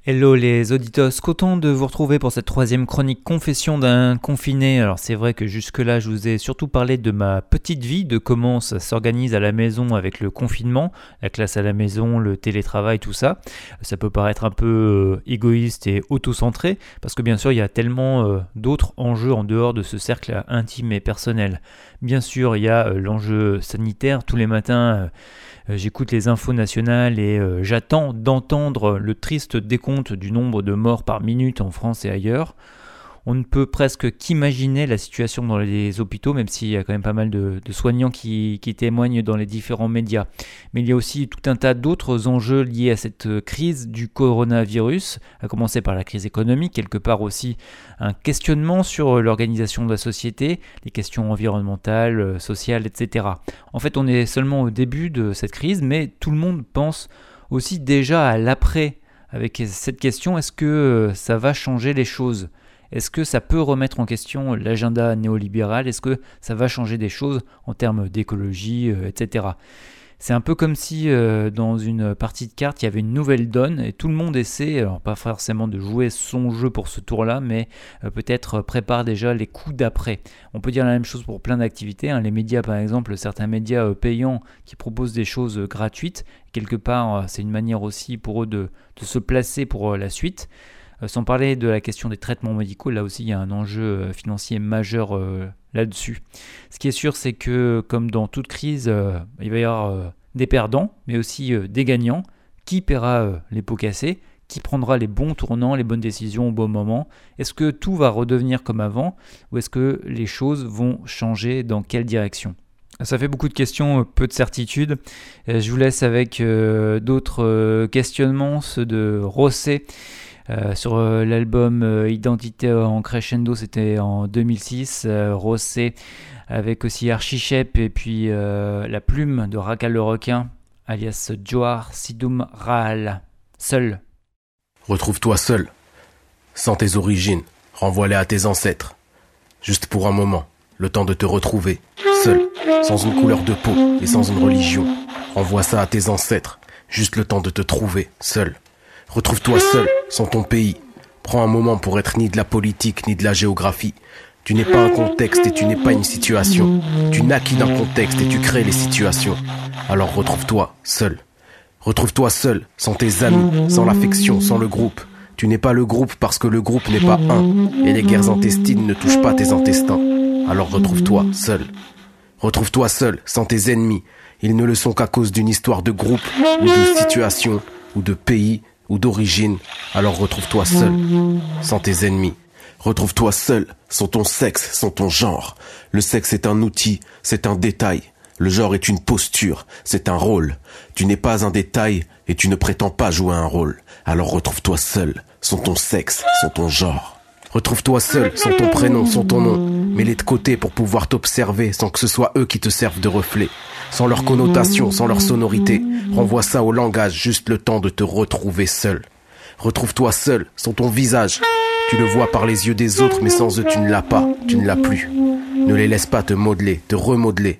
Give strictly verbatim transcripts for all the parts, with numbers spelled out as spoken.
Hello les auditeurs, content de vous retrouver pour cette troisième chronique confession d'un confiné. Alors c'est vrai que jusque-là je vous ai surtout parlé de ma petite vie, de comment ça s'organise à la maison avec le confinement, la classe à la maison, le télétravail, tout ça. Ça peut paraître un peu euh, égoïste et auto-centré, parce que bien sûr il y a tellement euh, d'autres enjeux en dehors de ce cercle intime et personnel. Bien sûr il y a euh, l'enjeu sanitaire, tous les matins euh, j'écoute les infos nationales et euh, j'attends d'entendre le triste décompte du nombre de morts par minute en France et ailleurs. On ne peut presque qu'imaginer la situation dans les hôpitaux, même s'il y a quand même pas mal de, de soignants qui, qui témoignent dans les différents médias. Mais il y a aussi tout un tas d'autres enjeux liés à cette crise du coronavirus, à commencer par la crise économique, quelque part aussi un questionnement sur l'organisation de la société, les questions environnementales, sociales, et cetera. En fait, on est seulement au début de cette crise, mais tout le monde pense aussi déjà à l'après, avec cette question, est-ce que ça va changer les choses ? Est-ce que ça peut remettre en question l'agenda néolibéral ? Est-ce que ça va changer des choses en termes d'écologie, euh, et cetera. C'est un peu comme si euh, dans une partie de cartes, il y avait une nouvelle donne et tout le monde essaie, alors pas forcément de jouer son jeu pour ce tour-là, mais euh, peut-être prépare déjà les coups d'après. On peut dire la même chose pour plein d'activités. Hein. Les médias, par exemple, certains médias euh, payants qui proposent des choses euh, gratuites. Quelque part, euh, c'est une manière aussi pour eux de, de se placer pour euh, la suite. Euh, sans parler de la question des traitements médicaux, là aussi il y a un enjeu euh, financier majeur euh, là-dessus. Ce qui est sûr, c'est que comme dans toute crise, euh, il va y avoir euh, des perdants, mais aussi euh, des gagnants. Qui paiera euh, les pots cassés ? Qui prendra les bons tournants, les bonnes décisions au bon moment ? Est-ce que tout va redevenir comme avant ? Ou est-ce que les choses vont changer ? Dans quelle direction ? Ça fait beaucoup de questions, peu de certitudes. Je vous laisse avec euh, d'autres euh, questionnements, ceux de Rosset. Euh, sur euh, l'album euh, Identité en crescendo, c'était en deux mille six, euh, Rosset avec aussi Archichep et puis euh, La Plume de Rakal le requin, alias Johar Sidoum Rahal. Seul. Retrouve-toi seul, sans tes origines, renvoie-les à tes ancêtres. Juste pour un moment, le temps de te retrouver, seul, sans une couleur de peau et sans une religion. Renvoie ça à tes ancêtres, juste le temps de te trouver, seul. Retrouve-toi seul, sans ton pays. Prends un moment pour être ni de la politique, ni de la géographie. Tu n'es pas un contexte et tu n'es pas une situation. Tu naquis d'un contexte et tu crées les situations. Alors retrouve-toi seul. Retrouve-toi seul, sans tes amis, sans l'affection, sans le groupe. Tu n'es pas le groupe parce que le groupe n'est pas un. Et les guerres intestines ne touchent pas tes intestins. Alors retrouve-toi seul. Retrouve-toi seul, sans tes ennemis. Ils ne le sont qu'à cause d'une histoire de groupe, ou de situation, ou de pays, ou d'origine, alors retrouve-toi seul, sans tes ennemis. Retrouve-toi seul, sans ton sexe, sans ton genre. Le sexe est un outil, c'est un détail. Le genre est une posture, c'est un rôle. Tu n'es pas un détail et tu ne prétends pas jouer un rôle. Alors retrouve-toi seul, sans ton sexe, sans ton genre. Retrouve-toi seul, sans ton prénom, sans ton nom. Mets-les de côté pour pouvoir t'observer sans que ce soit eux qui te servent de reflet. Sans leur connotation, sans leur sonorité. Renvoie ça au langage, juste le temps de te retrouver seul. Retrouve-toi seul, sans ton visage. Tu le vois par les yeux des autres, mais sans eux tu ne l'as pas, tu ne l'as plus. Ne les laisse pas te modeler, te remodeler.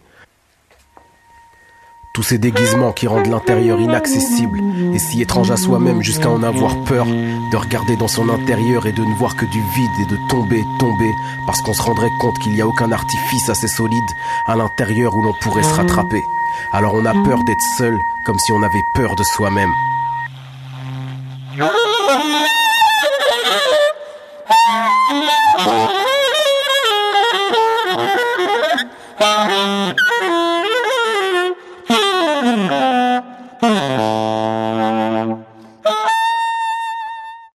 Tous ces déguisements qui rendent l'intérieur inaccessible et si étrange à soi-même jusqu'à en avoir peur, de regarder dans son intérieur et de ne voir que du vide et de tomber, tomber, parce qu'on se rendrait compte qu'il n'y a aucun artifice assez solide à l'intérieur où l'on pourrait se rattraper. Alors on a peur d'être seul, comme si on avait peur de soi-même.